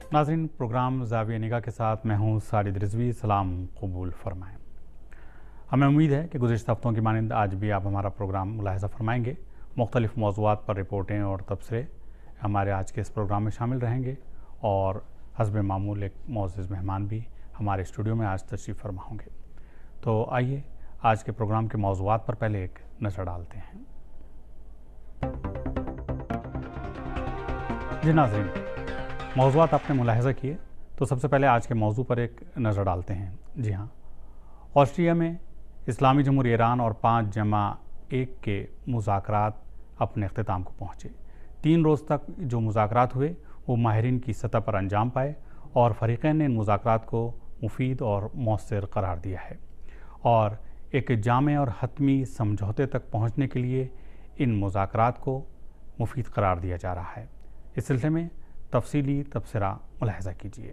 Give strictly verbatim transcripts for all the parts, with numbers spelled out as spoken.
नाज़रीन, प्रोग्राम ज़ाविया निगाह के साथ मैं हूँ साजिद रिजवी। सलाम कबूल फरमाएँ। हमें उम्मीद है कि गुज़िश्ता हफ्तों की मानंद आज भी आप हमारा प्रोग्राम मुलाहिज़ा फरमाएंगे। मुख्तलिफ़ मौज़ूआत पर रिपोर्टें और तबसरे हमारे आज के इस प्रोग्राम में शामिल रहेंगे और हस्ब मामूल एक मोअज़्ज़ज़ मेहमान भी हमारे स्टूडियो में आज तशरीफ़ फरमा होंगे। तो आइए आज के प्रोग्राम के मौज़ूआत पर पहले एक नज़र डालते हैं। जी नाज़रीन, मौज़ूआत आपने मुलाहिज़ा किए तो सबसे पहले आज के मौजू पर एक नज़र डालते हैं। जी हाँ, ऑस्ट्रिया में इस्लामी जमहूरिया ईरान और पाँच जमा एक के मुज़ाकरात अपने अख्तिताम को पहुँचे। तीन रोज़ तक जो मुज़ाकरात हुए वो माहिरीन की सतह पर अंजाम पाए और फ़रीक़ैन ने इन मुज़ाकरात को मुफीद और मौसर करार दिया है और एक जामे और हतमी समझौते तक पहुँचने के लिए इन मुज़ाकरात को मुफीद करार दिया जा रहा है। इस सिलसिले में तफसीली तबसरा मुलाहिज़ा कीजिए।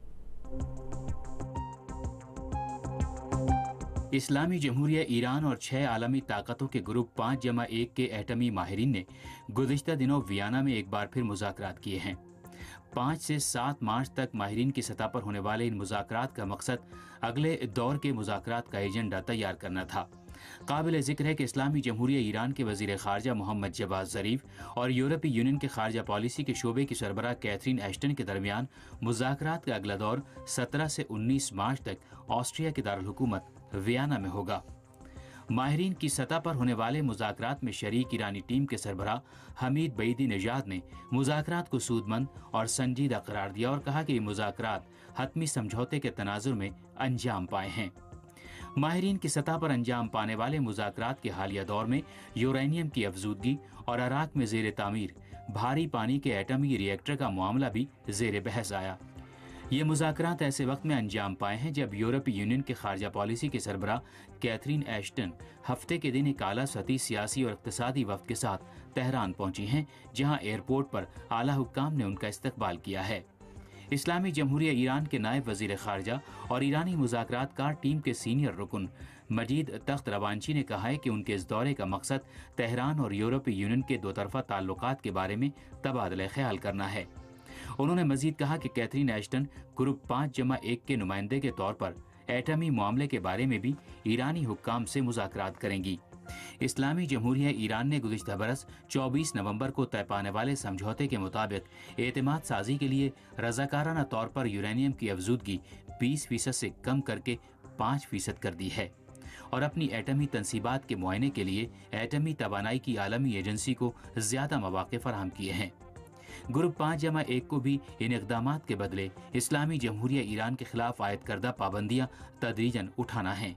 इस्लामी जमहूरिया ईरान और छह आलमी ताकतों के ग्रुप पाँच जमा एक के एटमी माहिरीन ने गुज़िश्ता दिनों वियना में एक बार फिर मुज़ाकरात किए हैं। पाँच से सात मार्च तक माहिरीन की सतह पर होने वाले इन मुज़ाकरात का मकसद अगले दौर के मुज़ाकरात का एजेंडा तैयार करना था। काबिल ज़िक्र है कि इस्लामी जमहूरिया ईरान के वज़ीर ख़ारजा मोहम्मद जवाद ज़रीफ़ और यूरोपीय यूनियन के ख़ारजा पॉलिसी के शोबे की सरबराह कैथरीन एश्टन के दरमियान मुज़ाकरात का अगला दौर सत्रह से उन्नीस मार्च तक ऑस्ट्रिया के दारुल हुकूमत वियना में होगा। माहिरीन की सतह पर होने वाले मुज़ाकरात में शरीक ईरानी टीम के सरबराह हमीद बईदी नजाद ने मुज़ाकरात को सूदमंद और संजीदा करार दिया और कहा कि ये मुज़ाकरात हतमी समझौते के तनाजुर में अंजाम पाए हैं। माहिरीन की सतह पर अंजाम पाने वाले मुज़ाकरात के हालिया दौर में यूरेनियम की अफजूदगी और इराक में ज़ेर तामीर भारी पानी के एटमी रिएक्टर का मामला भी ज़ेर बहस आया। ये मुज़ाकरात ऐसे वक्त में अंजाम पाए हैं जब यूरोपीय यूनियन के खारजा पॉलिसी के सरबराह कैथरीन एश्टन हफ्ते के दिन एक आला सतही सियासी और इक़्तिसादी वफ़द के साथ तेहरान पहुंची हैं, जहां एयरपोर्ट पर आला हुक्काम ने उनका इस्तकबाल किया है। इस्लामी जमहूरिया ईरान के नायब वज़ीर ख़ारजा और ईरानी मुज़ाकरातकार टीम के सीनियर रुकन मजीद तख्त रवांची ने कहा है कि उनके इस दौरे का मकसद तेहरान और यूरोपीय यूनियन के दो तरफ़ा ताल्लुकात के बारे में तबादला ख्याल करना है। उन्होंने मजीद कहा कि कैथरीन एश्टन ग्रुप पाँच जमा एक के नुमाइंदे के तौर पर एटमी मामले के बारे में भी ईरानी हुक्काम से मुज़ाकरात करेंगी। इस्लामी जमहूरिया ईरान ने गुज़िश्ता बरस चौबीस नवंबर को तय पाने वाले समझौते के मुताबिक एतमाद साजी के लिए रज़ाकाराना तौर पर यूरेनियम की अफजूदगी बीस फीसद से कम करके पाँच फीसद कर दी है और अपनी एटमी तनसीबात के मुआयने के लिए एटमी तवानाई की आलमी एजेंसी को ज़्यादा मौक़े फराहम किए हैं। ग्रुप पाँच जमा एक को भी इन इक़दामात के बदले इस्लामी जमहूरिया ईरान के खिलाफ आयद करदा पाबंदियाँ तदरीजन उठाना है।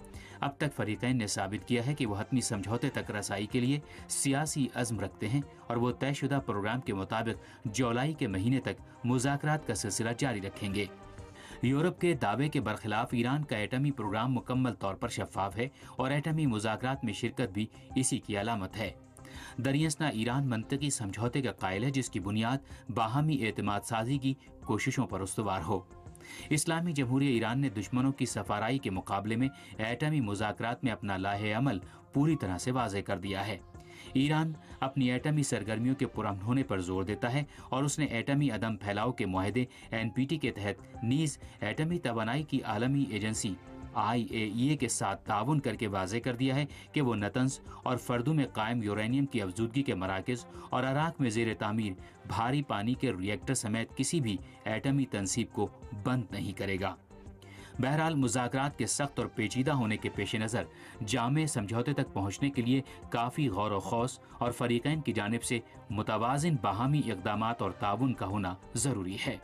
अब तक फरीक़ैन ने साबित किया है कि वो हतमी समझौते तक रसाई के लिए सियासी अज़्म रखते हैं और वो तयशुदा प्रोग्राम के मुताबिक जुलाई के महीने तक मुज़ाकरात का सिलसिला जारी रखेंगे। यूरोप के दावे के बरखिलाफ ईरान का एटमी प्रोग्राम मुकम्मल तौर पर शफाफ है और एटमी मुज़ाकरात में शिरकत भी इसी की अलामत है। दरियासना ईरान मंतकी समझौते का कायल है जिसकी बुनियाद बाहमी एतमाद साजी की कोशिशों पर उस्तवार हो। इस्लामी जमहूरिया ईरान ने दुश्मनों की सफाराई के मुकाबले में एटमी मुज़ाकरात में अपना लाहे अमल पूरी तरह से वाज़े कर दिया है। ईरान अपनी एटमी सरगर्मियों के पुरअमन होने पर जोर देता है और उसने एटमी अदम फैलाव के मुआहदे एन पी टी के तहत नीज़ एटमी तवानाई की आलमी एजेंसी आई ए ई ए के साथ ताउन करके वाज़े कर दिया है कि वो नतंस और फर्दू में कायम यूरेनियम की अफजूदगी के मराकज़ और इराक में ज़ेर तामीर भारी पानी के रिएक्टर समेत किसी भी एटमी तनसीब को बंद नहीं करेगा। बहरहाल मुज़ाकरात के सख्त और पेचीदा होने के पेश नज़र जामे समझौते तक पहुँचने के लिए काफ़ी गौर व खौस और फ़रीक़ैन की जानिब से मुतवाज़िन बाहमी इक़दामात और ताउन का होना ज़रूरी है।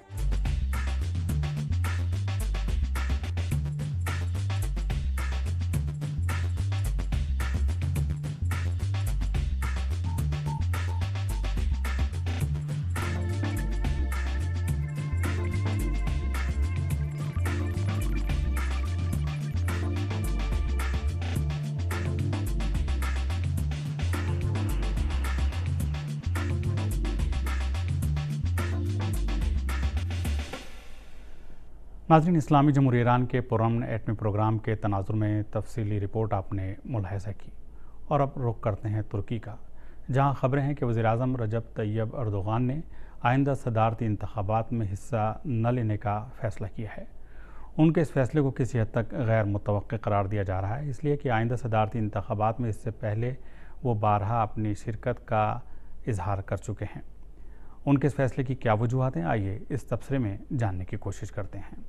नाज़रीन, इस्लामी जमहूरिया ईरान के पुरअमन एटमी प्रोग्राम के तनाजुर में तफसीली रिपोर्ट आपने मुलाहिज़ा की और अब रुख करते हैं तुर्की का, جہاں خبریں ہیں کہ وزیر اعظم رجب طیب اردوغان نے آئندہ صدارتی انتخابات میں حصہ نہ لینے کا فیصلہ کیا ہے۔ ان کے اس فیصلے کو کسی حد تک غیر متوقع قرار دیا جا رہا ہے، اس لیے کہ آئندہ صدارتی انتخابات میں اس سے پہلے وہ بارہا اپنی شرکت کا اظہار کر چکے ہیں۔ ان کے اس فیصلے کی کیا وجوہات ہیں، آئیے اس تبصرے میں جاننے کی کوشش کرتے ہیں۔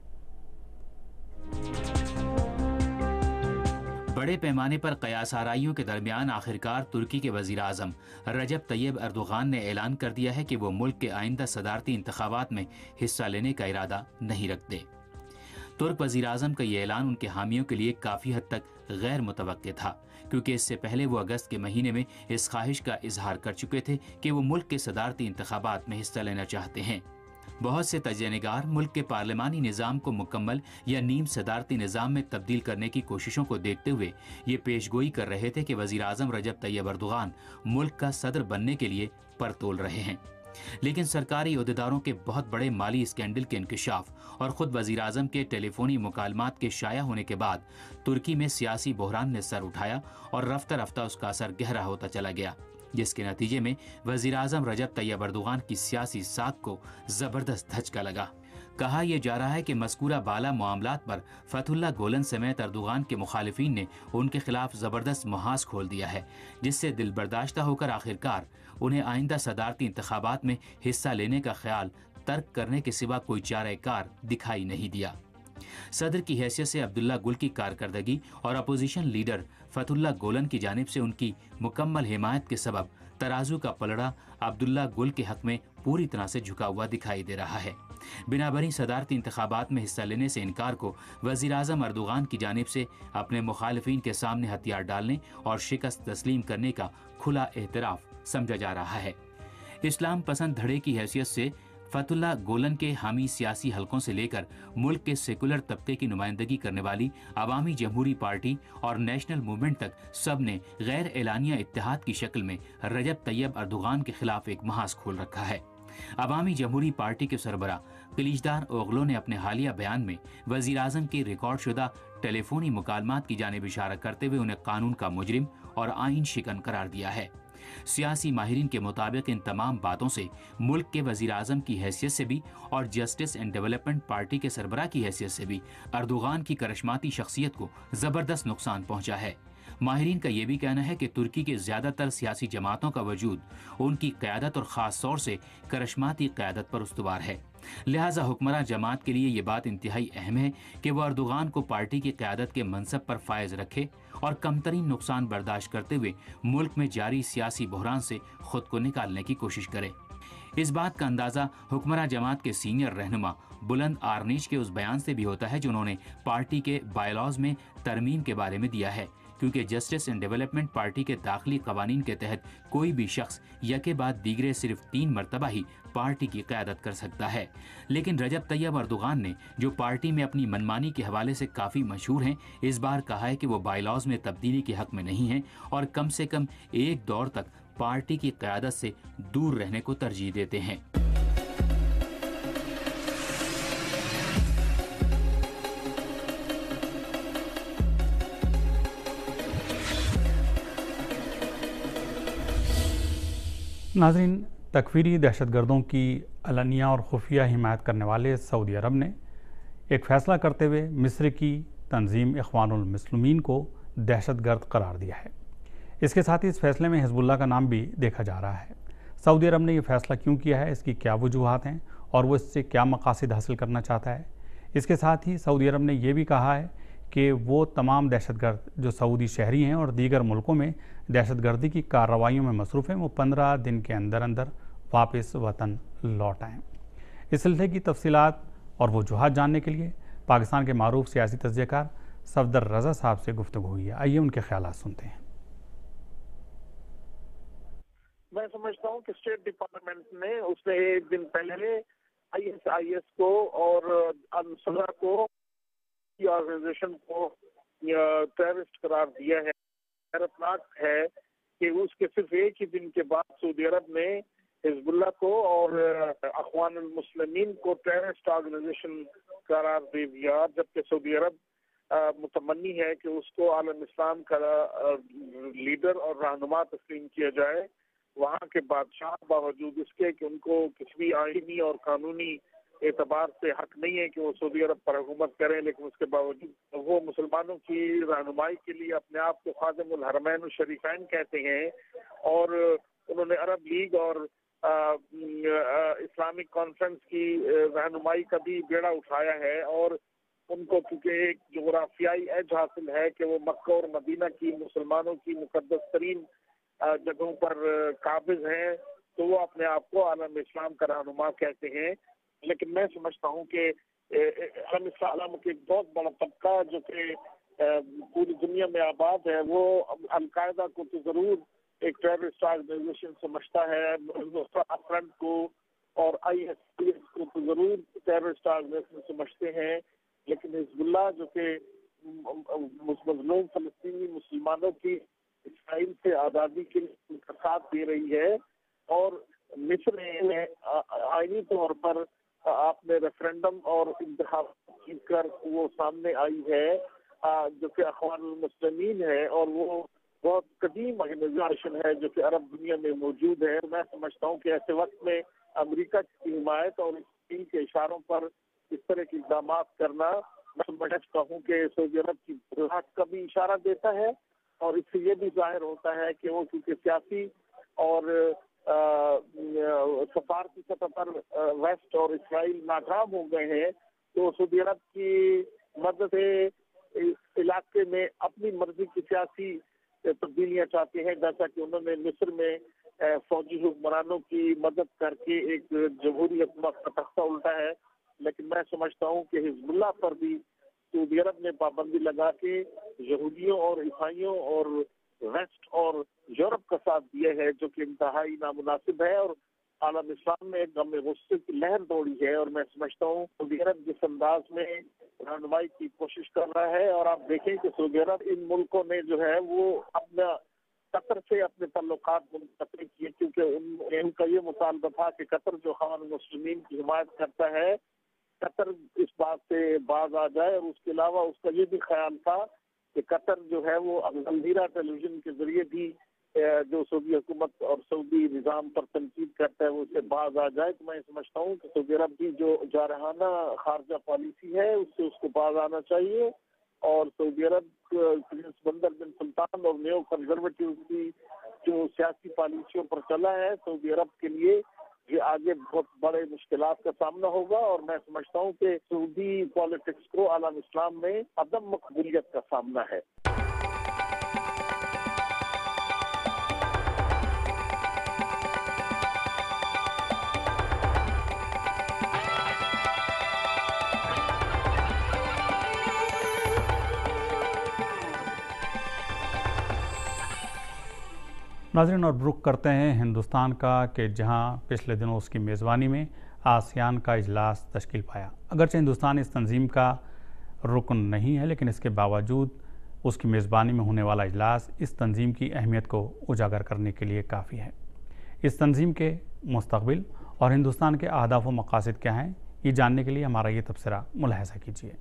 بڑے پیمانے پر قیاس آرائیوں کے درمیان آخرکار ترکی کے وزیر اعظم رجب طیب اردوغان نے اعلان کر دیا ہے کہ وہ ملک کے آئندہ صدارتی انتخابات میں حصہ لینے کا ارادہ نہیں رکھتے۔ ترک وزیر اعظم کا یہ اعلان ان کے حامیوں کے لیے کافی حد تک غیر متوقع تھا، کیونکہ اس سے پہلے وہ اگست کے مہینے میں اس خواہش کا اظہار کر چکے تھے کہ وہ ملک کے صدارتی انتخابات میں حصہ لینا چاہتے ہیں۔ بہت سے تجزیہ نگار ملک کے پارلیمانی نظام کو مکمل یا نیم صدارتی نظام میں تبدیل کرنے کی کوششوں کو دیکھتے ہوئے یہ پیشگوئی کر رہے تھے کہ وزیر اعظم رجب طیب اردوغان ملک کا صدر بننے کے لیے پر تول رہے ہیں، لیکن سرکاری عہدیداروں کے بہت بڑے مالی اسکینڈل کے انکشاف اور خود وزیر اعظم کے ٹیلی فونی مکالمات کے شائع ہونے کے بعد ترکی میں سیاسی بحران نے سر اٹھایا اور رفتہ رفتہ اس کا اثر گہرا ہوتا چلا گیا، جس کے نتیجے میں وزیر اعظم رجب طیب اردوغان کی سیاسی ساکھ کو زبردست دھچکا لگا۔ کہا یہ جا رہا ہے کہ مذکورہ بالا معاملات پر فتح اللہ گولن سمیت اردوغان کے مخالفین نے ان کے خلاف زبردست محاذ کھول دیا ہے، جس سے دل برداشتہ ہو کر آخرکار انہیں آئندہ صدارتی انتخابات میں حصہ لینے کا خیال ترک کرنے کے سوا کوئی چارہ کار دکھائی نہیں دیا۔ صدر کی حیثیت سے عبداللہ گل کی کارکردگی اور اپوزیشن لیڈر فتح اللہ گولن کی جانب سے ان کی مکمل حمایت کے سبب ترازو کا پلڑا عبداللہ گل کے حق میں پوری طرح سے جھکا ہوا دکھائی دے رہا ہے۔ بنابراین صدارتی انتخابات میں حصہ لینے سے انکار کو وزیر اعظم اردوغان کی جانب سے اپنے مخالفین کے سامنے ہتھیار ڈالنے اور شکست تسلیم کرنے کا کھلا اعتراف سمجھا جا رہا ہے۔ اسلام پسند دھڑے کی حیثیت سے فتح اللہ گولن کے حامی سیاسی حلقوں سے لے کر ملک کے سیکولر طبقے کی نمائندگی کرنے والی عوامی جمہوری پارٹی اور نیشنل موومنٹ تک سب نے غیر اعلانیہ اتحاد کی شکل میں رجب طیب اردوغان کے خلاف ایک محاذ کھول رکھا ہے۔ عوامی جمہوری پارٹی کے سربراہ کلیچدار اوغلو نے اپنے حالیہ بیان میں وزیر اعظم کے ریکارڈ شدہ ٹیلی فونی مکالمات کی جانب اشارہ کرتے ہوئے انہیں قانون کا مجرم اور آئین شکن قرار دیا ہے۔ سیاسی ماہرین کے مطابق ان تمام باتوں سے ملک کے وزیر اعظم کی حیثیت سے بھی اور جسٹس اینڈ ڈیولپمنٹ پارٹی کے سربراہ کی حیثیت سے بھی اردوغان کی کرشماتی شخصیت کو زبردست نقصان پہنچا ہے۔ ماہرین کا یہ بھی کہنا ہے کہ ترکی کے زیادہ تر سیاسی جماعتوں کا وجود ان کی قیادت اور خاص طور سے کرشماتی قیادت پر استوار ہے، لہٰذا حکمراں جماعت کے لیے یہ بات انتہائی اہم ہے کہ وہ اردوغان کو پارٹی کی قیادت کے منصب پر فائز رکھے اور کم ترین نقصان برداشت کرتے ہوئے ملک میں جاری سیاسی بحران سے خود کو نکالنے کی کوشش کرے۔ اس بات کا اندازہ حکمراں جماعت کے سینئر رہنما بلند آرنیش کے اس بیان سے بھی ہوتا ہے جو انہوں نے پارٹی کے بائی لاز میں ترمیم کے بارے میں دیا ہے، کیونکہ جسٹس اینڈ ڈیولپمنٹ پارٹی کے داخلی قوانین کے تحت کوئی بھی شخص یکے بعد دیگرے صرف تین مرتبہ ہی پارٹی کی قیادت کر سکتا ہے، لیکن رجب طیب اردوغان نے جو پارٹی میں اپنی منمانی کے حوالے سے کافی مشہور ہیں، اس بار کہا ہے کہ وہ بائی لاز میں تبدیلی کے حق میں نہیں ہیں اور کم سے کم ایک دور تک پارٹی کی قیادت سے دور رہنے کو ترجیح دیتے ہیں۔ ناظرین، تکفیری دہشت گردوں کی علنیہ اور خفیہ حمایت کرنے والے سعودی عرب نے ایک فیصلہ کرتے ہوئے مصر کی تنظیم اخوان المسلمین کو دہشت گرد قرار دیا ہے۔ اس کے ساتھ ہی اس فیصلے میں حزب اللہ کا نام بھی دیکھا جا رہا ہے۔ سعودی عرب نے یہ فیصلہ کیوں کیا ہے، اس کی کیا وجوہات ہیں اور وہ اس سے کیا مقاصد حاصل کرنا چاہتا ہے۔ اس کے ساتھ ہی سعودی عرب نے یہ بھی کہا ہے کہ وہ تمام دہشت گرد جو سعودی شہری ہیں اور دیگر ملکوں میں دہشت گردی کی کارروائیوں میں مصروف ہیں، وہ پندرہ دن کے اندر اندر واپس وطن لوٹ آئیں۔ اس سلسلے کی تفصیلات اور وجوہات جاننے کے لیے پاکستان کے معروف سیاسی تجزیہ کار صفدر رضا صاحب سے گفتگو ہوئی ہے۔ آئیے ان کے خیالات سنتے ہیں۔ میں سمجھتا ہوں کہ اسٹیٹ ڈپارٹمنٹ نے اس سے ایک دن پہلے آئی ایس آئی ایس کو اور انصرہ کو آرگنائزیشن کو ٹیررسٹ قرار دیا ہے۔ حیرتناک ہے کہ اس کے صرف ایک ہی دن کے بعد سعودی عرب نے حزب اللہ کو اور اخوان المسلمین کو ٹیررسٹ آرگنائزیشن قرار دے دیا، جبکہ سعودی عرب متمنی ہے کہ اس کو عالم اسلام کا لیڈر اور رہنما تسلیم کیا جائے۔ وہاں کے بادشاہ باوجود اس کے کہ ان کو کسی بھی آئینی اور قانونی اعتبار سے حق نہیں ہے کہ وہ سعودی عرب پر حکومت کریں، لیکن اس کے باوجود وہ مسلمانوں کی رہنمائی کے لیے اپنے آپ کو خادم الحرمین الشریفین کہتے ہیں، اور انہوں نے عرب لیگ اور اسلامک کانفرنس کی رہنمائی کا بھی بیڑا اٹھایا ہے، اور ان کو کیونکہ ایک جغرافیائی ایج حاصل ہے کہ وہ مکہ اور مدینہ کی مسلمانوں کی مقدس ترین جگہوں پر قابض ہیں، تو وہ اپنے آپ کو عالم اسلام کا رہنما کہتے ہیں۔ لیکن میں سمجھتا ہوں کہ عالم اسلام کے ایک بہت بڑا طبقہ جو کہ پوری دنیا میں آباد ہے، وہ القاعدہ کو تو ضرور ایک ٹیررسٹ آرگنائزیشن سمجھتا ہے، فرنٹ کو اور آئی ایس کو تو ضرور ٹیررسٹ آرگنائزیشن سمجھتے ہیں، لیکن حزب اللہ جو کہ مظلوم فلسطینی مسلمانوں کی اسرائیل سے آزادی کے لیے ان کا ساتھ دے رہی ہے، اور مصر میں آئینی طور پر آپ نے ریفرینڈم اور انتخابات جیت کر وہ سامنے آئی ہے، جو کہ اخوان المسلمین ہے، اور وہ بہت قدیم آرگنائزیشن ہے جو کہ عرب دنیا میں موجود ہے۔ میں سمجھتا ہوں کہ ایسے وقت میں امریکہ کی حمایت اور اسرائیل کے اشاروں پر اس طرح کے اقدامات کرنا، میں سمجھتا ہوں کہ سعودی عرب کی بلاک کا بھی اشارہ دیتا ہے، اور اس سے یہ بھی ظاہر ہوتا ہے کہ وہ کیونکہ سیاسی اور سفارتی سطح پر ویسٹ اور اسرائیل ناکام ہو گئے ہیں، تو سعودی عرب کی مدد علاقے میں اپنی مرضی کی سیاسی تبدیلیاں چاہتے ہیں، جیسا کہ انہوں نے مصر میں فوجی حکمرانوں کی مدد کر کے ایک جمہوری حکومت کا تختہ الٹا ہے۔ لیکن میں سمجھتا ہوں کہ حزب اللہ پر بھی سعودی عرب نے پابندی لگا کے یہودیوں اور عیسائیوں اور ویسٹ اور یورپ کا ساتھ دیا ہے، جو کہ انتہائی نامناسب ہے، اور عالم اسلام میں ایک غم غصے کی لہر دوڑی ہے، اور میں سمجھتا ہوں سعودی عرب جس انداز میں رہنمائی کی کوشش کر رہا ہے، اور آپ دیکھیں کہ سعودی عرب ان ملکوں نے جو ہے وہ اپنا قطر سے اپنے تعلقات منقطع کیے، کیونکہ ان, ان کا یہ مطالبہ تھا کہ قطر جو اخوان المسلمین کی حمایت کرتا ہے، قطر اس بات سے باز آ جائے، اور اس کے علاوہ اس کا یہ بھی خیال تھا کہ قطر جو ہے وہ الجزیرہ ٹیلی ویژن کے ذریعے بھی جو سعودی حکومت اور سعودی نظام پر تنقید کرتا ہے وہ اس سے باز آ جائے۔ تو میں سمجھتا ہوں کہ سعودی عرب کی جو جارحانہ خارجہ پالیسی ہے اس سے اس کو باز آنا چاہیے، اور سعودی عرب پرنس بندر بن سلطان اور نیو کنزرویٹو کی جو سیاسی پالیسیوں پر چلا ہے، سعودی عرب کے لیے یہ آگے بہت بڑے مشکلات کا سامنا ہوگا، اور میں سمجھتا ہوں کہ سعودی پالیٹکس کو عالم اسلام میں عدم مقبولیت کا سامنا ہے۔ ناظرین، اور رخ کرتے ہیں ہندوستان کا کہ جہاں پچھلے دنوں اس کی میزبانی میں آسیان کا اجلاس تشکیل پایا۔ اگرچہ ہندوستان اس تنظیم کا رکن نہیں ہے، لیکن اس کے باوجود اس کی میزبانی میں ہونے والا اجلاس اس تنظیم کی اہمیت کو اجاگر کرنے کے لیے کافی ہے۔ اس تنظیم کے مستقبل اور ہندوستان کے اہداف و مقاصد کیا ہیں، یہ جاننے کے لیے ہمارا یہ تبصرہ ملاحظہ کیجیے۔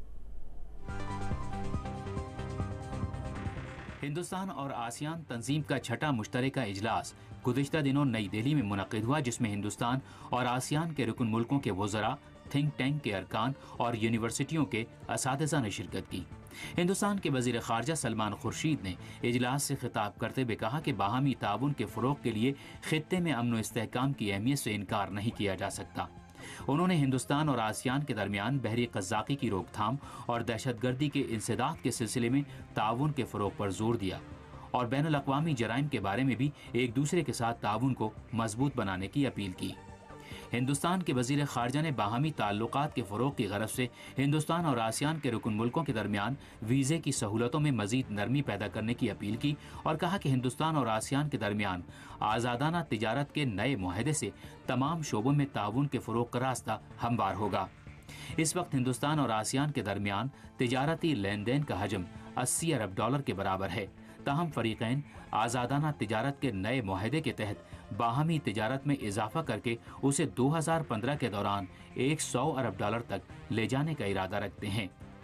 ہندوستان اور آسیان تنظیم کا چھٹا مشترکہ اجلاس گزشتہ دنوں نئی دہلی میں منعقد ہوا، جس میں ہندوستان اور آسیان کے رکن ملکوں کے وزراء، تھنک ٹینک کے ارکان اور یونیورسٹیوں کے اساتذہ نے شرکت کی۔ ہندوستان کے وزیر خارجہ سلمان خورشید نے اجلاس سے خطاب کرتے ہوئے کہا کہ باہمی تعاون کے فروغ کے لیے خطے میں امن و استحکام کی اہمیت سے انکار نہیں کیا جا سکتا۔ انہوں نے ہندوستان اور آسیان کے درمیان بحری قزاقی کی روک تھام اور دہشت گردی کے انسداد کے سلسلے میں تعاون کے فروغ پر زور دیا، اور بین الاقوامی جرائم کے بارے میں بھی ایک دوسرے کے ساتھ تعاون کو مضبوط بنانے کی اپیل کی۔ ہندوستان کے وزیر خارجہ نے باہمی تعلقات کے فروغ کی غرض سے ہندوستان اور آسیان کے رکن ملکوں کے درمیان ویزے کی سہولتوں میں مزید نرمی پیدا کرنے کی اپیل کی، اور کہا کہ ہندوستان اور آسیان کے درمیان آزادانہ تجارت کے نئے معاہدے سے تمام شعبوں میں تعاون کے فروغ کا راستہ ہموار ہوگا۔ اس وقت ہندوستان اور آسیان کے درمیان تجارتی لین دین کا حجم اسی ارب ڈالر کے برابر ہے، تاہم فریقین آزادانہ تجارت کے نئے معاہدے کے تحت باہمی تجارت میں اضافہ کر کے اسے دو ہزار پندرہ کے دوران ایک سو ارب ڈالر تک لے جانے کا ارادہ رکھتے ہیں۔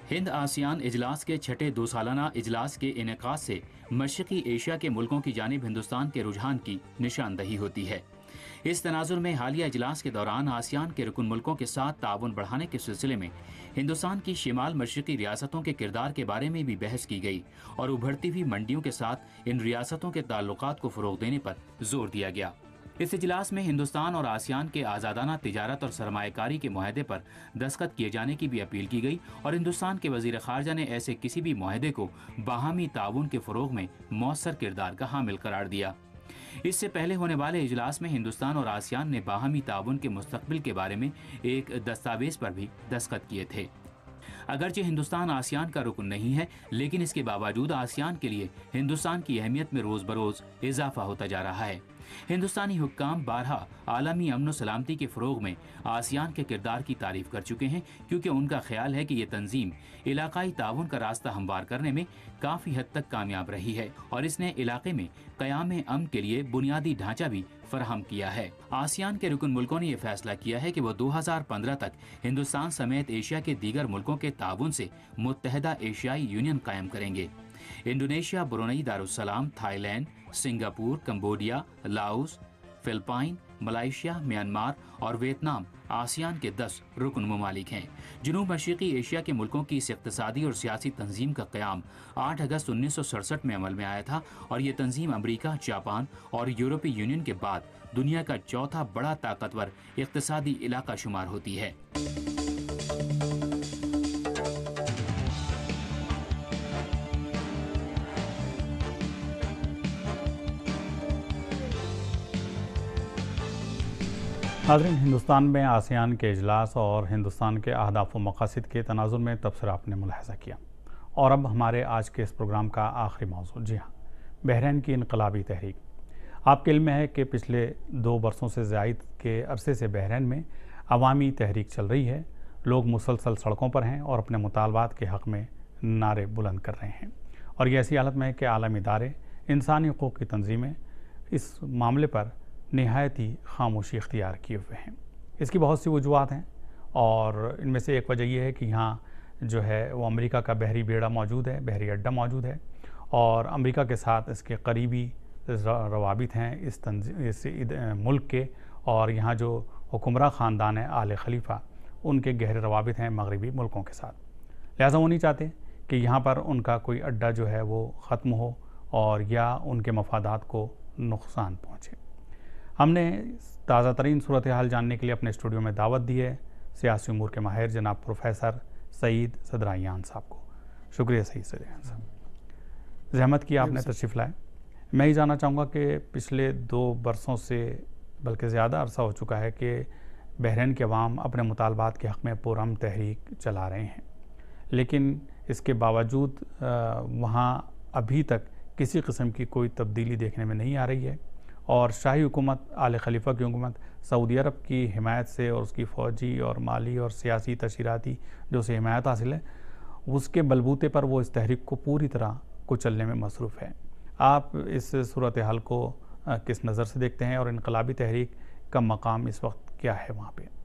हिंद आसियान इजलास के छठे दो सालाना इजलास के इनेकाद से मशरकी एशिया के मुल्कों की जानिब हिंदुस्तान के रुझान की निशानदही होती है। इस तनाजुर में हालिया इजलास के दौरान आसियान के रुकन मुल्कों के साथ ताउन बढ़ाने के सिलसिले में हिंदुस्तान की शिमाल मशरकी रियासतों के किरदार के बारे में भी बहस की गई और उभरती हुई मंडियों के साथ इन रियासतों के ताल्लुकात को फ़रोग़ देने पर जोर दिया गया। इस इजलास में हिंदुस्तान और आसियान के आज़ादाना तिजारत और सरमायाकारी के मुआहदे पर दस्तखत किए जाने की भी अपील की गई और हिंदुस्तान के वज़ीर ख़ारजा ने ऐसे किसी भी मुआहदे को बाहमी ताउन के फ़रोग़ में मौसर किरदार का हामिल करार दिया। इससे पहले होने वाले इजलास में हिंदुस्तान और आसियान ने बाहमी ताउन के मुस्तक़बिल के बारे में एक दस्तावेज़ पर भी दस्तखत किए थे। अगरचे हिंदुस्तान आसियान का रुकन नहीं है, लेकिन इसके बावजूद आसियान के लिए हिंदुस्तान की अहमियत में रोज़ बरोज़ इजाफा होता जा रहा है। हिंदुस्तानी हुक्काम बारहा आलमी अमन व सलामती के फ़रोग़ में आसियान के किरदार की तारीफ़ कर चुके हैं, क्योंकि उनका ख्याल है कि ये तंजीम इलाकाई ताउन का रास्ता हमवार करने में काफ़ी हद तक कामयाब रही है और इसने इलाके में क़याम अमन के लिए बुनियादी ढांचा भी फराहम किया है। आसियान के रुकन मुल्कों ने यह फैसला किया है कि वो दो हज़ार पंद्रह तक हिंदुस्तान समेत एशिया के दीगर मुल्कों के ताउन से मुत्तहदा एशियाई यूनियन कायम करेंगे। Indonesia, Brunei, Darussalam, Thailand, Singapore, Cambodia, Laos, Philippine, Malaysia, Myanmar और वियतनाम आसियान के दस रुकन ममालिक हैं। जनूब मशरकी एशिया के मुल्कों की इस इक़्तिसादी और सियासी तंजीम का क़याम आठ अगस्त उन्नीस सौ सड़सठ में अमल में आया था और ये तंजीम अमरीका, जापान और यूरोपीय यूनियन के बाद दुनिया का चौथा बड़ा ताकतवर इक़्तिसादी इलाका शुमार होती है। नाज़रीन, हिंदुस्तान में आसियान के इजलास और हिंदुस्तान के अहदाफ व मकासद के तनाजुर में तबसरा आपने मुलाहिज़ा किया। और अब हमारे आज के इस प्रोग्राम का आखिरी मौजू, जी हाँ, बहरीन की इनकलाबी तहरीक। आपके इल्म में है कि पिछले दो बरसों से ज़ायद के अरसे से बहरीन में अवामी तहरीक चल रही है। लोग मुसलसल सड़कों पर हैं और अपने मुतालबात के हक़ में नारे बुलंद कर रहे हैं और ये ऐसी हालत में है कि आलमी इदारे, इंसानी हकूक़ की तंजीमें इस मामले पर नहायत ही खामोशी इख्तियार किए हुए हैं। इसकी बहुत सी वजूहात हैं और इनमें से एक वजह यह है कि यहाँ जो है वो अमेरिका का बहरी बेड़ा मौजूद है, बहरी अड्डा मौजूद है और अमेरिका के साथ इसके करीबी रवाबित हैं इस तंजीम इस मुल्क के, और यहाँ जो हुक्मरान ख़ानदान है आले खलीफा, उनके गहरे रवाबित हैं मगरबी मुल्कों के साथ। लिहाजा वो नहीं चाहते कि यहाँ पर उनका कोई अड्डा जो है वो ख़त्म हो और या उनके मफादात को नुकसान पहुँचे। हमने ताज़ा तरीन सूरत हाल जानने के लिए अपने स्टूडियो में दावत दी है सियासी उमूर के माहिर जनाब प्रोफेसर सईद सदरायान साहब को। शुक्रिया सईद सदरायान साहब, ज़हमत की आपने तशरीफ़ लाए। मैं ही जानना चाहूँगा कि पिछले दो बरसों से बल्कि ज़्यादा अरसा हो चुका है कि बहरीन के अवाम अपने मुतालबात के हक़ में पुरअमन तहरीक चला रहे हैं, लेकिन इसके बावजूद वहाँ अभी तक किसी किस्म की कोई तब्दीली देखने में नहीं आ रही है और शाही हुकूमत, आले खलीफा की हुकूमत सऊदी अरब की हिमायत से और उसकी फ़ौजी और माली और सियासी तशरीराती जो उसे हिमायत हासिल है, उसके बलबूते पर वो इस तहरीक को पूरी तरह कुचलने में मसरूफ़ है। आप इस सूरत हाल को किस नज़र से देखते हैं और इनकलाबी तहरीक का मकाम इस वक्त क्या है वहाँ पे?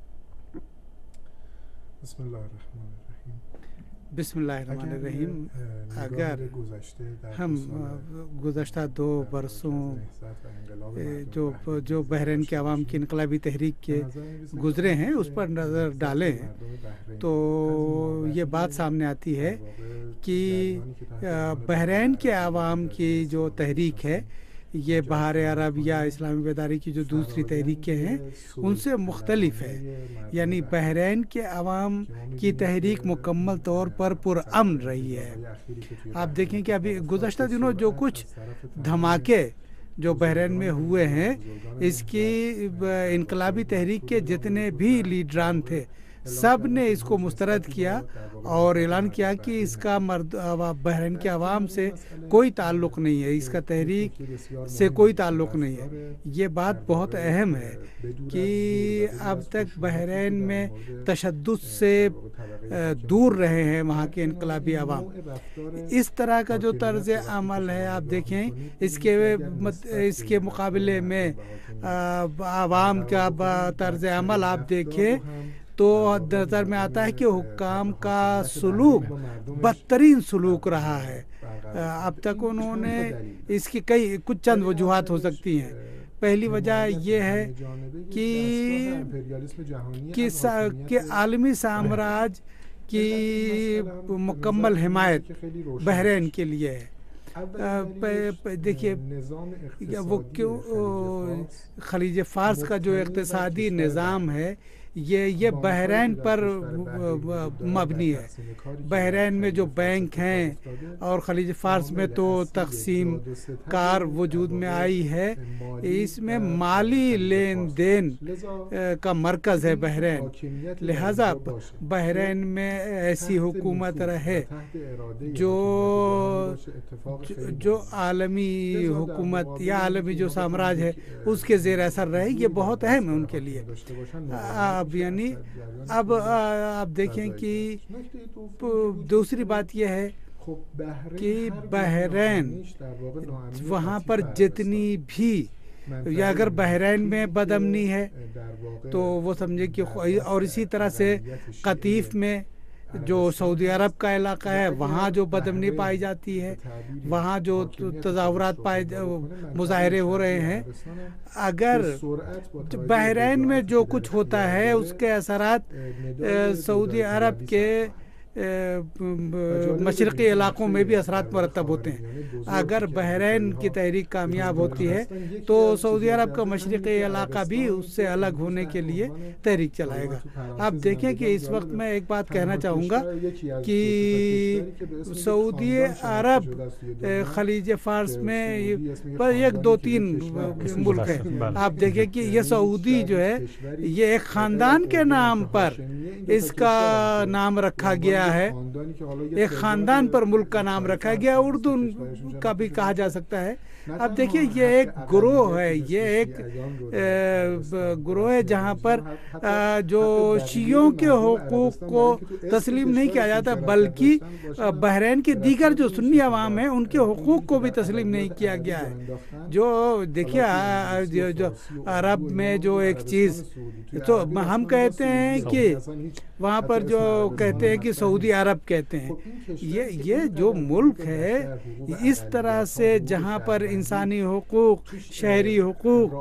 बिस्मिल्लाहिर्रहमानिर्रहीम। अगर हम गुज़श्ता दो बरसों जो जो बहरीन के अवाम की इनकलाबी तहरीक के गुज़रे हैं उस पर नज़र डालें तो ये बात सामने आती है कि बहरीन के अवाम की जो तहरीक है ये बहार अरब या इस्लामी बेदारी की जो दूसरी तहरीकें हैं उनसे मुख्तलिफ है। यानी बहरीन के अवाम की तहरीक मुकम्मल तौर पर पुरअमन रही है। आप देखें कि अभी गुज़श्ता दिनों जो कुछ धमाके जो बहरीन में हुए हैं, इसकी इनकलाबी तहरीक के जितने भी लीडरान थे सब ने इसको मुस्तरद किया और ऐलान किया कि इसका मर्द बहरीन के अवाम से कोई ताल्लुक़ नहीं है, इसका तहरीक से कोई ताल्लुक़ नहीं है। ये बात बहुत अहम है कि अब तक बहरीन में तशद्दुद से दूर रहे हैं वहाँ के इनकलाबी अवाम। इस तरह का जो तर्ज अमल है आप देखें, इसके इसके मुकाबले में अवाम का तर्ज अमल आप देखें تو نظر میں آتا ہے کہ حکام کا سلوک بدترین سلوک رہا ہے اب تک. انہوں نے اس کی کئی کچھ چند وجوہات ہو سکتی ہیں. پہلی وجہ یہ ہے کہ کہ عالمی سامراج کی مکمل حمایت بحرین کے لیے ہے. دیکھیے وہ کیوں خلیج فارس کا جو اقتصادی نظام ہے یہ یہ بحرین پر مبنی ہے. بحرین میں جو بینک ہیں اور خلیج فارس میں تو تقسیم کار وجود میں آئی ہے, اس میں مالی لین دین کا مرکز ہے بحرین. لہذا بحرین میں ایسی حکومت رہے جو جو عالمی حکومت یا عالمی جو سامراج ہے اس کے زیر اثر رہے, یہ بہت اہم ہے ان کے لیے. اب یعنی اب آپ دیکھیں کہ دوسری بات یہ ہے کہ بحرین وہاں پر جتنی بھی یا اگر بحرین میں بدامنی ہے تو وہ سمجھے کہ, اور اسی طرح سے قطیف میں جو سعودی عرب کا علاقہ ہے وہاں جو بدامنی پائی جاتی ہے, وہاں جو تظاہرات پائے مظاہرے ہو رہے ہیں, اگر بحرین میں جو کچھ ہوتا ہے اس کے اثرات سعودی عرب کے مشرقی علاقوں میں بھی اثرات مرتب ہوتے ہیں. اگر بحرین کی تحریک کامیاب ہوتی ہے تو سعودی عرب کا مشرقی علاقہ بھی اس سے الگ ہونے کے لیے تحریک چلائے گا. آپ دیکھیں کہ اس وقت میں ایک بات کہنا چاہوں گا کہ سعودی عرب خلیج فارس میں ایک دو تین ملک ہے. آپ دیکھیں کہ یہ سعودی جو ہے یہ ایک خاندان کے نام پر اس کا نام رکھا گیا ہے, ایک خاندان پر ملک کا نام رکھا گیا, اردو کا بھی کہا جا سکتا ہے. اب دیکھیے یہ ایک گروہ ہے, یہ ایک گروہ ہے جہاں پر جو شیعوں کے حقوق کو تسلیم نہیں کیا جاتا بلکہ بحرین کے دیگر جو سنی عوام ہیں ان کے حقوق کو بھی تسلیم نہیں کیا گیا ہے. جو دیکھیے جو عرب میں جو ایک چیز تو ہم کہتے ہیں کہ وہاں پر جو کہتے ہیں کہ سعودی عرب کہتے ہیں, یہ یہ جو ملک ہے اس طرح سے جہاں پر انسانی حقوق, شہری حقوق,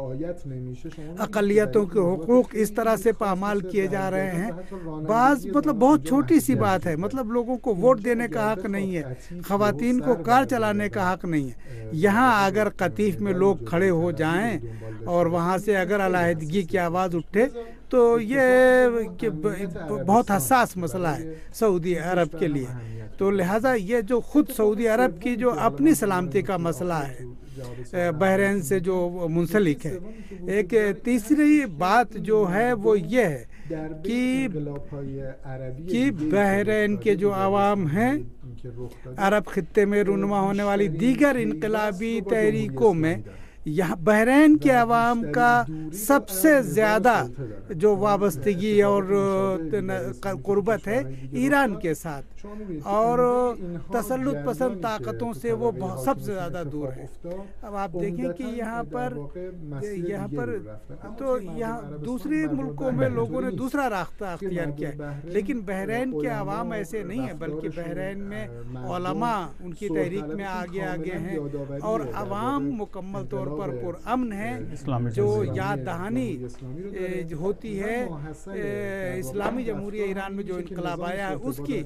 اقلیتوں کے حقوق اس طرح سے پامال کیے جا رہے ہیں. بعض مطلب بہت چھوٹی سی بات ہے, مطلب لوگوں کو ووٹ دینے کا حق نہیں ہے, خواتین کو کار چلانے کا حق نہیں ہے. یہاں اگر قطیف میں لوگ کھڑے ہو جائیں اور وہاں سے اگر علیحدگی کی آواز اٹھے تو یہ بہت حساس مسئلہ ہے سعودی عرب کے لیے. تو لہٰذا یہ جو خود سعودی عرب کی جو اپنی سلامتی کا مسئلہ ہے بحرین سے جو منسلک ہے. ایک تیسری بات جو ہے وہ یہ ہے کہ کہ بحرین کے جو عوام ہیں عرب خطے میں رونما ہونے والی دیگر انقلابی تحریکوں میں یہاں بحرین کے عوام کا سب سے زیادہ جو وابستگی اور قربت ہے ایران کے ساتھ, اور تسلط پسند طاقتوں سے وہ سب سے زیادہ دور ہے. اب آپ دیکھیں کہ یہاں پر یہاں پر تو یہاں دوسری ملکوں میں لوگوں نے دوسرا راستہ اختیار کیا ہے, لیکن بحرین کے عوام ایسے نہیں ہیں, بلکہ بحرین میں علماء ان کی تحریک میں آگے آگے ہیں اور عوام مکمل طور پر پر امن ہے. جو یاد دہانی ہوتی ہے اسلامی جمہوریہ ایران میں جو انقلاب آیا ہے اس کی,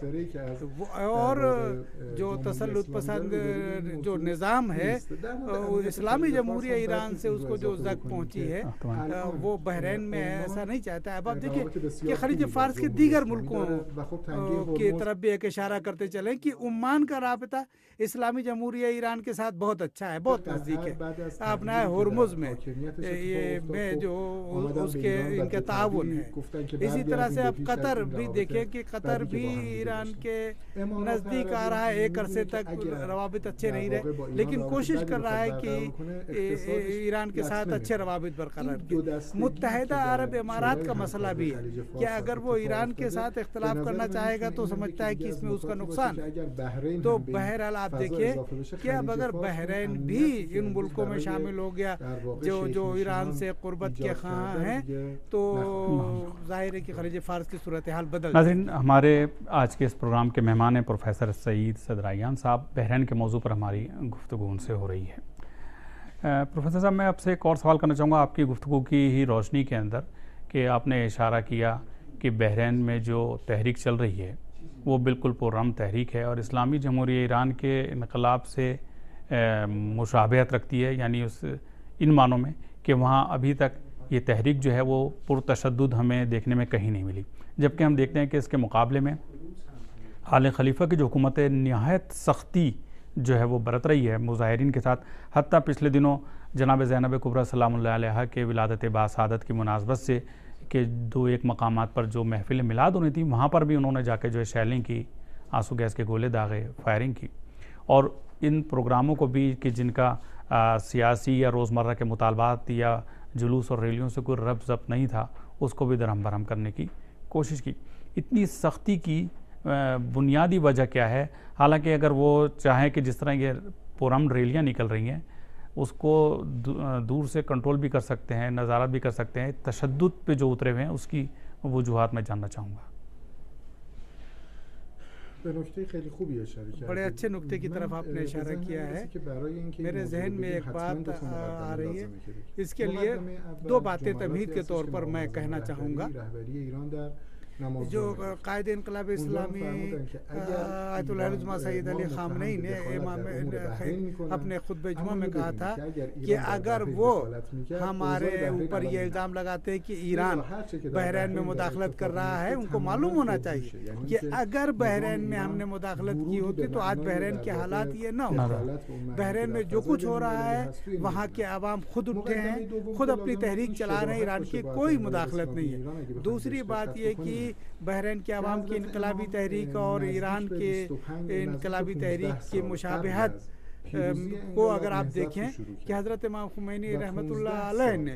اور جو تسلط پسند جو نظام ہے اسلامی جمہوریہ ایران سے اس کو جو زد پہنچی ہے وہ بحرین میں ایسا نہیں چاہتا ہے. اب آپ دیکھیں کہ خلیج فارس کے دیگر ملکوں کی طرف بھی ایک اشارہ کرتے چلیں کہ عمان کا رابطہ اسلامی جمہوریہ ایران کے ساتھ بہت اچھا ہے, بہت نزدیک ہے. آپ نے ہرمز میں یہ میں جو اس کے ان کے تعاون ہے. اسی طرح سے آپ قطر بھی دیکھیں کہ قطر بھی ایران کے نزدیک آ رہا ہے. ایک عرصے تک روابط اچھے نہیں رہے لیکن کوشش کر رہا ہے کہ ایران کے ساتھ اچھے روابط برقرار کرے. متحدہ عرب امارات کا مسئلہ بھی ہے کہ اگر وہ ایران کے ساتھ اختلاف کرنا چاہے گا تو سمجھتا ہے کہ اس میں اس کا نقصان ہے. تو بہرحال آپ دیکھیے کہ اب اگر بحرین بھی ان ملکوں ملکوں میں شامل ہو گیا جو جو ایران سے قربت کے خواہاں ہیں، تو ظاہر ہے کہ خلیج فارس کی صورتحال بدل. ناظرین، ہمارے آج کے اس پروگرام کے مہمان ہیں پروفیسر سعید صدرائیان صاحب. بحرین کے موضوع پر ہماری گفتگو ان سے ہو رہی ہے. پروفیسر صاحب، میں آپ سے ایک اور سوال کرنا چاہوں گا آپ کی گفتگو کی ہی روشنی کے اندر، کہ آپ نے اشارہ کیا کہ بحرین میں جو تحریک چل رہی ہے وہ بالکل پرامن تحریک ہے اور اسلامی جمہوریہ ایران کے انقلاب سے مشابہت رکھتی ہے، یعنی اس ان معنوں میں کہ وہاں ابھی تک یہ تحریک جو ہے وہ پرتشدد ہمیں دیکھنے میں کہیں نہیں ملی، جبکہ ہم دیکھتے ہیں کہ اس کے مقابلے میں آل خلیفہ کی جو حکومت نہایت سختی جو ہے وہ برت رہی ہے مظاہرین کے ساتھ. حتیٰ پچھلے دنوں جناب زینب کبریٰ سلام اللہ علیہا کے ولادت باسعادت کی مناسبت سے کہ دو ایک مقامات پر جو محفل میلاد ہونی تھی، وہاں پر بھی انہوں نے جا کے جو ہے شیلنگ کی، آنسو گیس کے گولے داغے، فائرنگ کی. اور ان پروگراموں کو بھی کہ جن کا سیاسی یا روزمرہ کے مطالبات یا جلوس اور ریلیوں سے کوئی ربط ضبط نہیں تھا، اس کو بھی درہم برہم کرنے کی کوشش کی. اتنی سختی کی بنیادی وجہ کیا ہے؟ حالانکہ اگر وہ چاہیں کہ جس طرح یہ پرامن ریلیاں نکل رہی ہیں اس کو دور سے کنٹرول بھی کر سکتے ہیں، نظارت بھی کر سکتے ہیں، تشدد پہ جو اترے ہوئے ہیں اس کی وجوہات میں جاننا چاہوں گا. بڑے اچھے نقطے کی طرف آپ نے اشارہ کیا ہے. میرے ذہن میں ایک بات آ رہی ہے، اس کے لیے دو باتیں تمہید کے طور پر میں کہنا چاہوں گا. جو قائد انقلاب اسلامی آیت اللہ عظمہ سید علی خامنئی نے امام اپنے خطبہ جمعہ میں کہا تھا کہ اگر وہ ہمارے اوپر یہ الزام لگاتے ہیں کہ ایران بحرین میں مداخلت کر رہا ہے، ان کو معلوم ہونا چاہیے کہ اگر بحرین میں ہم نے مداخلت کی ہوتی تو آج بحرین کے حالات یہ نہ ہوتے. بحرین میں جو کچھ ہو رہا ہے وہاں کے عوام خود اٹھے ہیں، خود اپنی تحریک چلا رہے ہیں، ایران کی کوئی مداخلت نہیں ہے. دوسری بات یہ کہ بحرین کے عوام کی انقلابی تحریک اور ایران کے انقلابی تحریک کی مشابہت کو اگر آپ دیکھیں کہ حضرت امام خمینی رحمۃ اللہ علیہ نے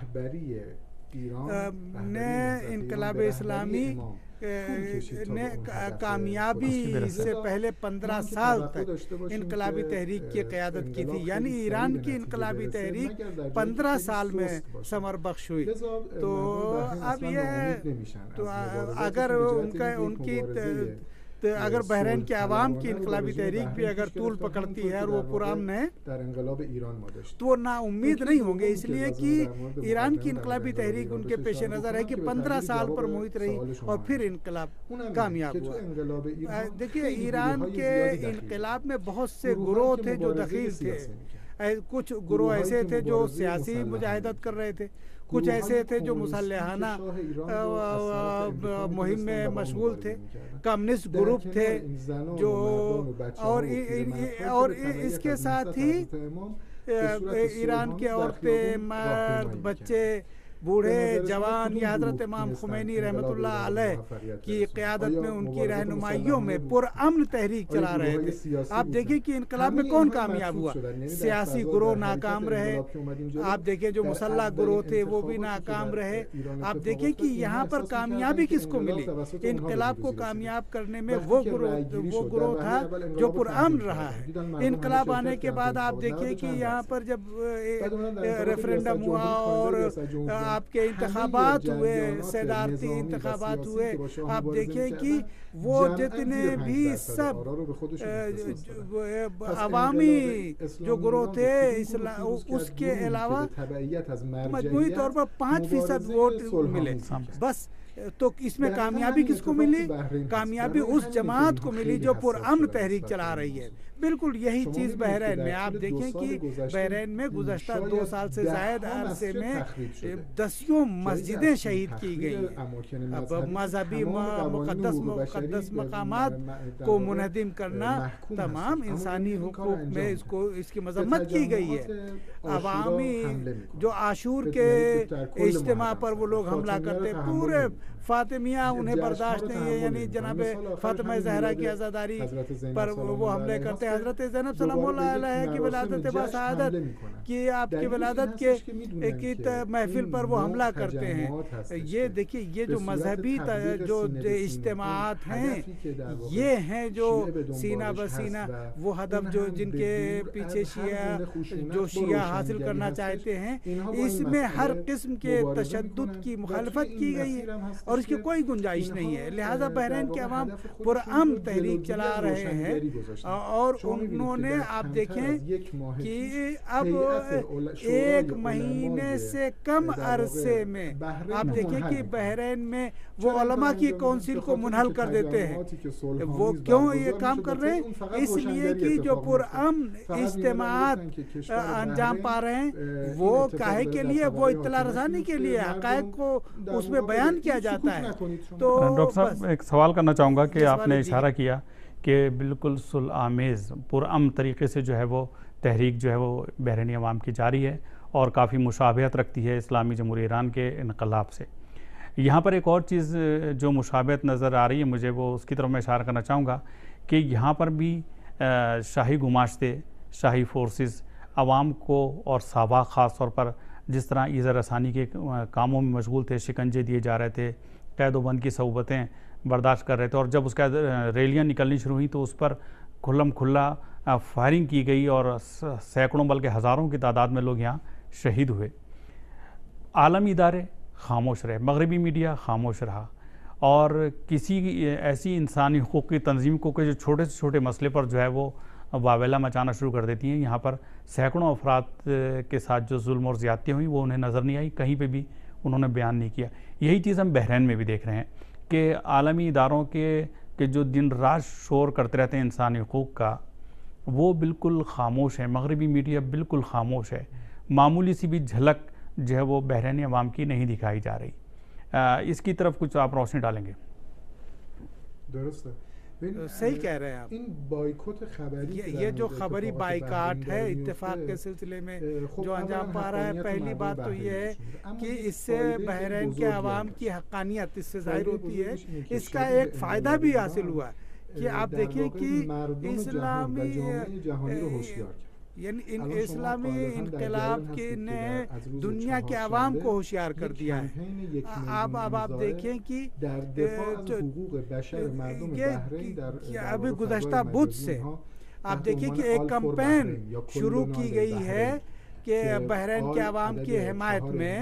نے انقلاب اسلامی نے کامیابی سے پہلے پندرہ سال تک انقلابی تحریک کی قیادت کی تھی، یعنی ایران کی انقلابی تحریک پندرہ سال میں ثمر بخش ہوئی. تو اب یہ تو اگر ان کا ان کی اگر بحرین کے عوام کی انقلابی تحریک بھی اگر طول پکڑتی ہے اور وہ پرامن ہے تو وہ نا امید نہیں ہوں گے، اس لیے کہ ایران کی انقلابی تحریک ان کے پیش نظر ہے کہ پندرہ سال پر محیط رہی اور پھر انقلاب کامیاب ہوا. دیکھیے، ایران کے انقلاب میں بہت سے گروہ تھے جو دخیل تھے. کچھ گروہ ایسے تھے جو سیاسی مجاہدت کر رہے تھے، کچھ ایسے تھے جو مسلحانہ مہم میں مشغول تھے، کمیونسٹ گروپ تھے جو اور اور اس کے ساتھ ہی ایران کے عورتیں، مرد، بچے، بوڑھے، جوان، یہ حضرت امام خمینی رحمۃ اللہ علیہ کی قیادت میں ان کی رہنمائیوں میں پرامن تحریک چلا رہے تھے. آپ دیکھیں کہ انقلاب میں کون کامیاب ہوا؟ سیاسی گروہ ناکام رہے. آپ دیکھیں جو مسلح گروہ تھے وہ بھی ناکام رہے. آپ دیکھیں کہ یہاں پر کامیابی کس کو ملی؟ انقلاب کو کامیاب کرنے میں وہ گروہ وہ گروہ تھا جو پرامن رہا ہے. انقلاب آنے کے بعد آپ دیکھیں کہ یہاں پر جب ریفرینڈم ہوا اور آپ کے انتخابات ہوئے، صدارتی انتخابات ہوئے، آپ دیکھیں کہ وہ جتنے بھی سب عوامی جو گروہ تھے اس کے علاوہ مجموعی طور پر پانچ فیصد ووٹ ملے بس. تو اس میں کامیابی کس کو ملی؟ کامیابی اس جماعت کو ملی جو پرامن تحریک چلا رہی ہے. بالکل یہی چیز بحرین میں آپ دیکھیں کہ بحرین میں گزشتہ دو سال سے زائد عرصے میں دسیوں مسجدیں شہید کی گئی ہیں. اب مذہبی مقدس مقدس مقامات کو منہدم کرنا تمام انسانی حقوق میں اس کو اس کی مذمت کی گئی ہے. عوامی جو عاشور کے اجتماع پر وہ لوگ حملہ کرتے، پورے فاطمیہ انہیں برداشت نہیں ہے، یعنی جناب فاطمہ زہرا کی عزاداری پر وہ حملے کرتے. حضرت زینب سلام اللہ علیہ کی ولادت باسعادت کی آپ کی ولادت کے کی محفل پر وہ حملہ کرتے ہیں. یہ دیکھیے یہ جو مذہبی جو اجتماعات ہیں یہ ہیں جو سینہ بسینہ وہ ہدف جو جن کے پیچھے شیعہ جو شیعہ حاصل کرنا چاہتے ہیں اس میں ہر قسم کے تشدد کی مخالفت کی گئی ہے اور اس کی کوئی گنجائش نہیں ہے. لہذا بحرین کے عوام پرامن تحریک چلا رہے ہیں اور انہوں نے آپ دیکھیں کہ اب ایک مہینے سے کم عرصے میں آپ دیکھیں کہ بحرین میں وہ علماء کی کونسل کو منحل کر دیتے ہیں. وہ کیوں یہ کام کر رہے ہیں؟ اس لیے کہ جو پرامن اجتماعات انجام پا رہے ہیں وہ کاہے کے لیے؟ وہ اطلاع رسانی کے لیے حقائق کو اس میں بیان کیا جاتا ہے. تو ڈاکٹر صاحب ایک سوال کرنا چاہوں گا کہ آپ نے اشارہ کیا کہ بالکل صلح آمیز پرامن طریقے سے جو ہے وہ تحریک جو ہے وہ بحرینی عوام کی جاری ہے اور کافی مشابہت رکھتی ہے اسلامی جمہوریہ ایران کے انقلاب سے. یہاں پر ایک اور چیز جو مشابہت نظر آ رہی ہے مجھے وہ اس کی طرف میں اشارہ کرنا چاہوں گا کہ یہاں پر بھی شاہی گماشتے شاہی فورسز عوام کو اور صحابہ خاص طور پر جس طرح ایذا رسانی کے کاموں میں مشغول تھے، شکنجے دیے جا رہے تھے، قید و بند کی صعوبتیں برداشت کر رہے تھے اور جب اس کا ریلیاں نکلنی شروع ہوئی تو اس پر کھلم کھلا فائرنگ کی گئی اور سینکڑوں بلکہ ہزاروں کی تعداد میں لوگ یہاں شہید ہوئے. عالمی ادارے خاموش رہے، مغربی میڈیا خاموش رہا اور کسی ایسی انسانی حقوق کی تنظیم کو کہ جو چھوٹے سے چھوٹے مسئلے پر جو ہے وہ واویلا مچانا شروع کر دیتی ہیں، یہاں پر سینکڑوں افراد کے ساتھ جو ظلم اور زیادتیاں ہوئی وہ انہیں نظر نہیں آئی، کہیں پہ بھی انہوں نے بیان نہیں کیا. یہی چیز ہم بحرین میں بھی دیکھ رہے ہیں کہ عالمی اداروں کے کہ جو دن رات شور کرتے رہتے ہیں انسانی حقوق کا وہ بالکل خاموش ہے. مغربی میڈیا بالکل خاموش ہے. معمولی سی بھی جھلک جو ہے وہ بحرینی عوام کی نہیں دکھائی جا رہی. اس کی طرف کچھ آپ روشنی ڈالیں گے؟ درست ہے، صحیح کہہ رہے ہیں آپ. این بایکوت خبری یہ جو خبری بائیکاٹ ہے اتفاق کے سلسلے میں جو انجام پا رہا ہے، پہلی بات تو یہ ہے کہ اس سے بحرین کے عوام کی حقانیت اس سے ظاہر ہوتی ہے. اس کا ایک فائدہ بھی حاصل ہوا ہے کہ آپ دیکھیں کہ اسلامی یعنی ان اسلامی انقلاب کی نے دنیا کے عوام کو ہوشیار کر دیا ہے. اب اب آپ دیکھیں کہ ابھی گزشتہ بدھ سے آپ دیکھیں کہ ایک کمپین شروع کی گئی ہے کہ بحرین کے عوام کی حمایت میں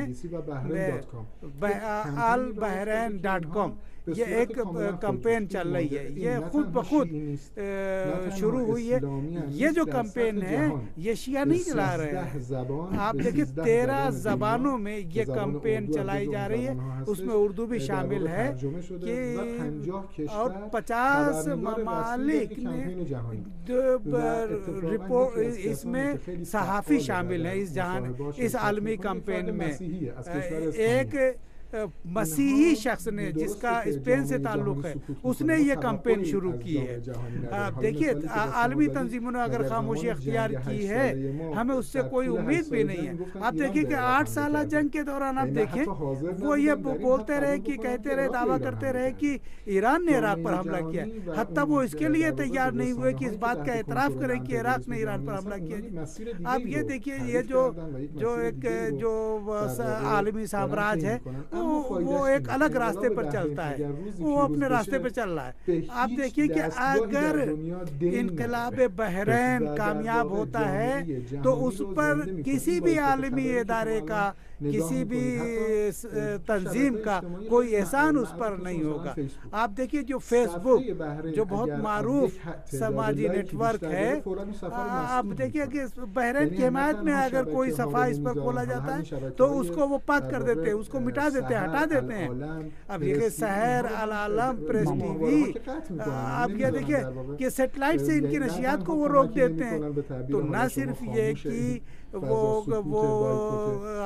آل بحرین ڈاٹ کام یہ ایک کمپین چل رہی ہے. یہ خود بخود شروع ہوئی ہے. یہ جو کمپین ہے یہ شیعہ نہیں چلا رہے ہیں. آپ دیکھیں تیرہ زبانوں میں یہ کمپین چلائی جا رہی ہے، اس میں اردو بھی شامل ہے کہ اور پچاس ممالک نے رپورٹ اس میں صحافی شامل ہیں اس جہان اس عالمی کمپین میں. ایک مسیحی شخص نے جس کا اسپین سے تعلق ہے اس نے یہ کمپین شروع کی ہے. آپ دیکھیے عالمی تنظیموں نے اگر خاموشی اختیار کی ہے ہمیں اس سے کوئی امید بھی نہیں ہے. آپ دیکھیں کہ آٹھ سالہ جنگ کے دوران آپ دیکھیں وہ یہ بولتے رہے کہ کہتے رہے دعویٰ کرتے رہے کہ ایران نے عراق پر حملہ کیا، حتیٰ وہ اس کے لیے تیار نہیں ہوئے کہ اس بات کا اعتراف کریں کہ عراق نے ایران پر حملہ کیا. آپ یہ دیکھیے یہ جو جو ایک جو عالمی سامراج ہے وہ ایک الگ راستے پر چلتا ہے، وہ اپنے راستے پہ چل رہا ہے. آپ دیکھیے کہ اگر انقلاب بحرین کامیاب ہوتا ہے تو اس پر کسی بھی عالمی ادارے کا کسی بھی تنظیم کا کوئی احسان اس پر نہیں ہوگا. آپ دیکھیے جو فیس بک جو بہت معروف سماجی نیٹ ورک ہے، آپ دیکھیے کہ بحرین کی حمایت میں اگر کوئی صفحہ اس پر کھولا جاتا ہے تو اس کو وہ پاک کر دیتے ہیں، اس کو مٹا دیتے ہیں، ہٹا دیتے ہیں. اب یہ سحر، العالم، پریس ٹی وی، آپ یہ دیکھیے کہ سیٹلائٹ سے ان کی نشریات کو وہ روک دیتے ہیں. تو نہ صرف یہ کہ وہ وہ حمایت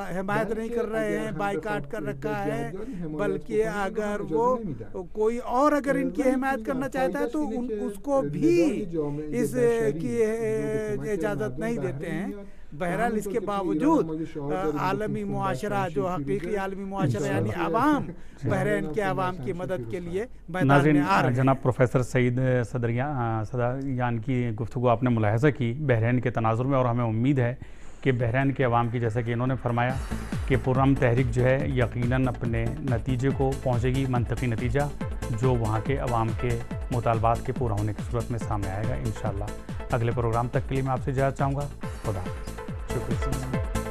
حمایت نہیں کر رہے ہیں، بائیکاٹ کر رکھا ہے، بلکہ اگر وہ کوئی اور اگر ان کی حمایت کرنا چاہتا ہے تو اس کو بھی اس کی اجازت نہیں دیتے ہیں۔ بہرحال اس کے باوجود عالمی معاشرہ، جو حقیقی عالمی معاشرہ یعنی عوام، بحرین کے عوام کی مدد کے لیے میدان میں آ رہے ہیں۔ جناب پروفیسر سعید صدریان کی گفتگو آپ نے ملاحظہ کی بحرین کے تناظر میں، اور ہمیں امید ہے کہ بحرین کے عوام کی، جیسا کہ انہوں نے فرمایا کہ پرامن تحریک جو ہے یقیناً اپنے نتیجے کو پہنچے گی، منطقی نتیجہ جو وہاں کے عوام کے مطالبات کے پورا ہونے کی صورت میں سامنے آئے گا انشاءاللہ۔ اگلے پروگرام تک کے لیے میں آپ سے اجازت چاہوں گا۔ خدا حافظ۔ شکریہ۔